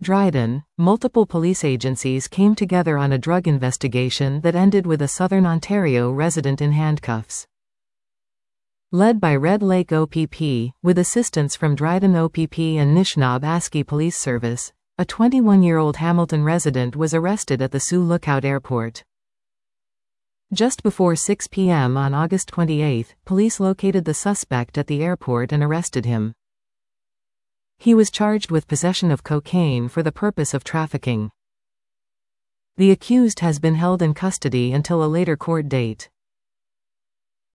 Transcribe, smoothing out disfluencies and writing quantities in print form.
Dryden, multiple police agencies came together on a drug investigation that ended with a Southern Ontario resident in handcuffs. Led by Red Lake OPP, with assistance from Dryden OPP and Nishnawbe ASCII Police Service, a 21-year-old Hamilton resident was arrested at the Sioux Lookout Airport. Just before 6 p.m. on August 28, police located the suspect at the airport and arrested him. He was charged with possession of cocaine for the purpose of trafficking. The accused has been held in custody until a later court date.